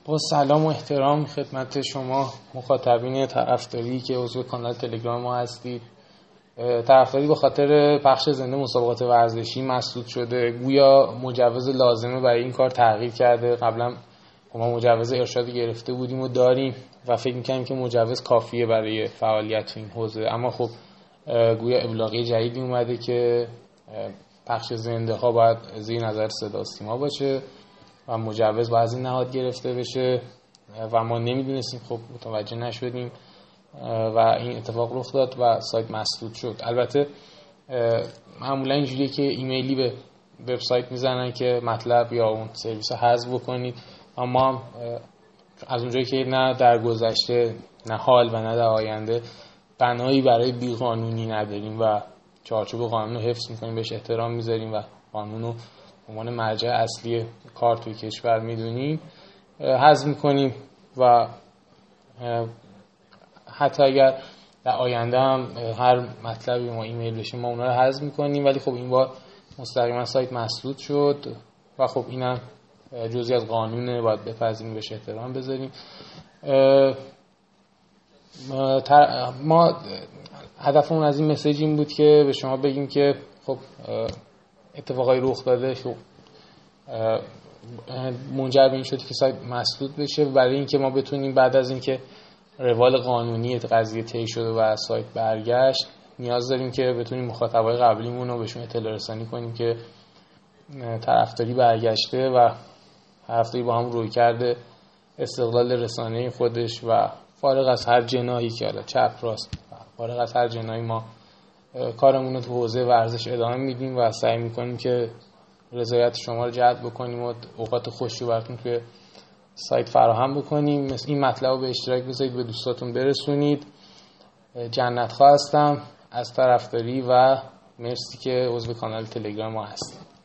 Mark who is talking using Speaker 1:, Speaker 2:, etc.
Speaker 1: با سلام و احترام خدمت شما مخاطبین طرفداری که عضو کانال تلگرام ما هستید. طرفداری به خاطر پخش زنده مسابقات ورزشی مسدود شده. گویا مجوز لازمه برای این کار تغییر کرده. قبلا ما مجوز ارشادی گرفته بودیم و داریم و فکر می‌کنیم که مجوز کافیه برای فعالیت این حوزه، اما خب گویا ابلاغیه جدیدی اومده که پخش زنده ها باید زیر نظر صدا و سیما باشه و مجوز باید از این نهاد گرفته بشه و ما نمیدونستیم، خب متوجه نشدیم و این اتفاق رخ داد و سایت مسدود شد. البته معمولا اینجوریه که ایمیلی به وبسایت میزنن که مطلب یا اون سرویس رو حذف بکنید، اما هم از اونجایی که نه در گذشته نه حال و نه در آینده بنایی برای بیقانونی نداریم و چارچوب قانون رو حفظ میکنیم، بهش احترام میذاریم و قانون رو به عنوان مرجع اصلی کار توی کشور میدونیم، حذف میکنیم و حتی اگر در آینده هم هر مطلبی ما ایمیل بشه ما اونا رو حذف میکنیم، ولی خب این بار مستقیما سایت مسدود شد و خب اینم جزئی از قانونه، باید بپذیریم، بهش احترام بذاریم. ما هدفمون از این مسیج این بود که به شما بگیم که خب اتفاقای رخ داده منجر به این شد که سایت مسدود بشه. برای اینکه ما بتونیم بعد از اینکه روال قانونی قضیه طی شده و سایت برگشت، نیاز داریم که بتونیم مخاطبای قبلیمون رو بهشون اطلاع رسانی کنیم که طرفداری برگشته و طرفداری با هم روی کرده استقلال رسانه‌ای خودش و فارغ از هر جناحی که حالا چپ راست، فارغ از هر جناحی ما کارمون رو تو حوزه ورزش ادامه میدیم و سعی میکنیم که رضایت شما رو جلب بکنیم و اوقات خوشی براتون توی سایت فراهم بکنیم. این مطلب رو به اشتراک بذارید، به دوستاتون برسونید. جنت خواه هستم از طرفداری و مرسی که عضو کانال تلگرام ما هستید.